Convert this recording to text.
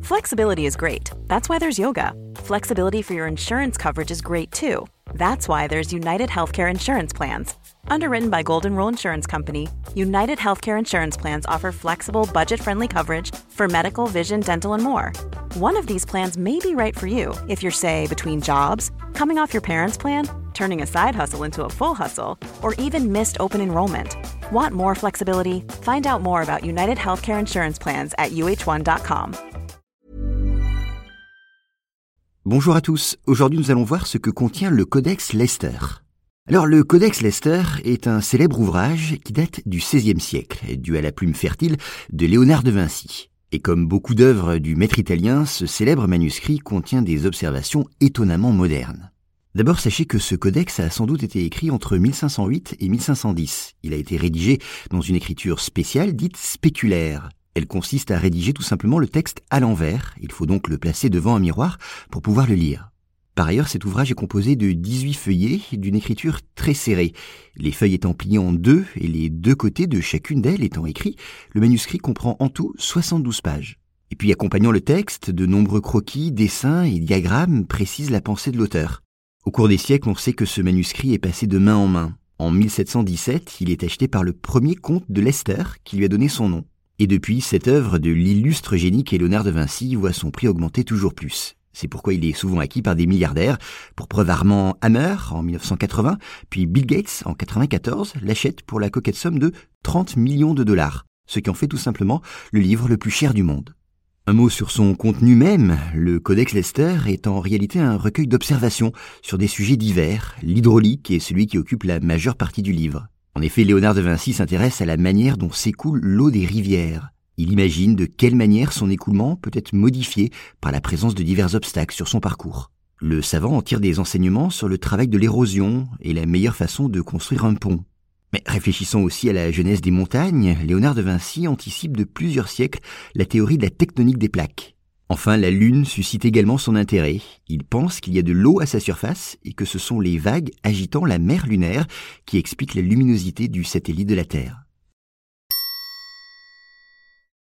Flexibility is great. That's why there's yoga. Flexibility for your insurance coverage is great too. That's why there's United Healthcare Insurance Plans. Underwritten by Golden Rule Insurance Company, United Healthcare Insurance Plans offer flexible, budget-friendly coverage for medical, vision, dental, and more. One of these plans may be right for you if you're, say, between jobs, coming off your parents' plan, turning a side hustle into a full hustle, or even missed open enrollment. Want more flexibility? Find out more about United Healthcare Insurance Plans at uh1.com. Bonjour à tous, aujourd'hui nous allons voir ce que contient le Codex Leicester. Alors le Codex Leicester est un célèbre ouvrage qui date du XVIe siècle, dû à la plume fertile de Léonard de Vinci. Et comme beaucoup d'œuvres du maître italien, ce célèbre manuscrit contient des observations étonnamment modernes. D'abord, sachez que ce codex a sans doute été écrit entre 1508 et 1510. Il a été rédigé dans une écriture spéciale dite spéculaire. Elle consiste à rédiger tout simplement le texte à l'envers. Il faut donc le placer devant un miroir pour pouvoir le lire. Par ailleurs, cet ouvrage est composé de 18 feuillets d'une écriture très serrée. Les feuilles étant pliées en deux et les deux côtés de chacune d'elles étant écrits, le manuscrit comprend en tout 72 pages. Et puis accompagnant le texte, de nombreux croquis, dessins et diagrammes précisent la pensée de l'auteur. Au cours des siècles, on sait que ce manuscrit est passé de main en main. En 1717, il est acheté par le premier comte de Leicester qui lui a donné son nom. Et depuis, cette œuvre de l'illustre génie qu'est Léonard de Vinci voit son prix augmenter toujours plus. C'est pourquoi il est souvent acquis par des milliardaires. Pour preuve, Armand Hammer en 1980, puis Bill Gates en 1994 l'achète pour la coquette somme de 30 millions de dollars, ce qui en fait tout simplement le livre le plus cher du monde. Un mot sur son contenu même, le Codex Leicester est en réalité un recueil d'observations sur des sujets divers. L'hydraulique est celui qui occupe la majeure partie du livre. En effet, Léonard de Vinci s'intéresse à la manière dont s'écoule l'eau des rivières. Il imagine de quelle manière son écoulement peut être modifié par la présence de divers obstacles sur son parcours. Le savant en tire des enseignements sur le travail de l'érosion et la meilleure façon de construire un pont. Mais réfléchissant aussi à la genèse des montagnes, Léonard de Vinci anticipe de plusieurs siècles la théorie de la tectonique des plaques. Enfin, la Lune suscite également son intérêt. Il pense qu'il y a de l'eau à sa surface et que ce sont les vagues agitant la mer lunaire qui expliquent la luminosité du satellite de la Terre.